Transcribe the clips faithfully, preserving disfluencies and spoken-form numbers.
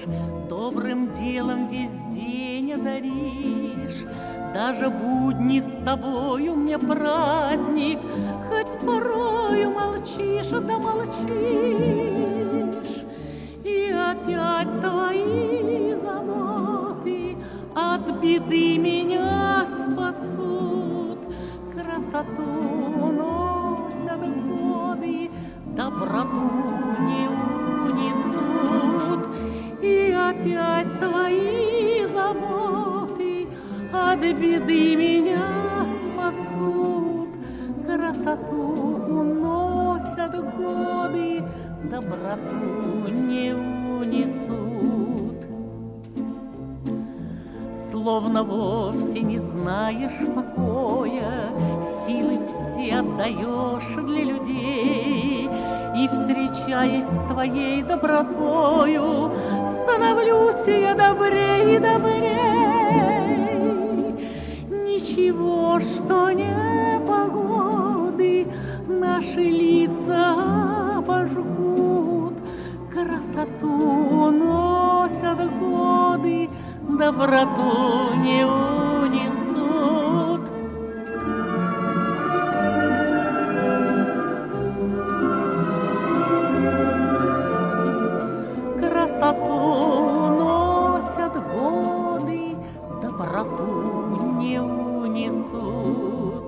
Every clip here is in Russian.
добрым делом весь день озаришь. Даже будни с тобою мне праздник, хоть порою молчишь, да молчишь. И опять твои заботы от беды меня спасут. Красоту носят годы, доброту не унесут. И опять твои заботы от беды меня спасут. Красоту уносят годы, доброту не унесут. Словно вовсе не знаешь покоя, силы все отдаешь для людей. И, встречаясь с твоей добротою, становлюсь я добрей и добрей. Ничего, что не погоды наши лица обожгут. Красоту носят годы, доброту не унесут. Красоту носят годы, доброту не унесут.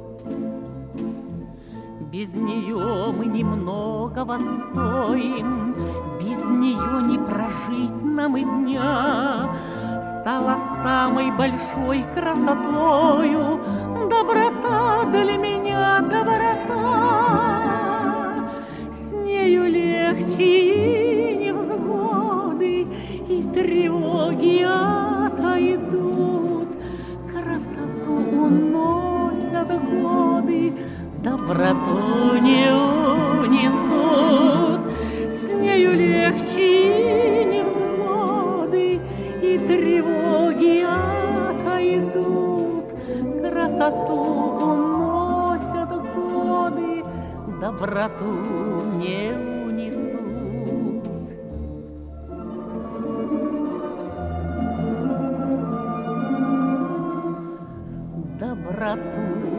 Без нее мы немногого стоим, без нее не прожить нам и дня. Стала самой большой красотою доброта для меня, доброта. С нею легче и невзгоды, и тревоги отойдут. Красоту уносят годы, доброту не унесут. С нею легче и невзгоды, и тревоги отойдут. Красоту уносят годы, доброту не унесут. Доброту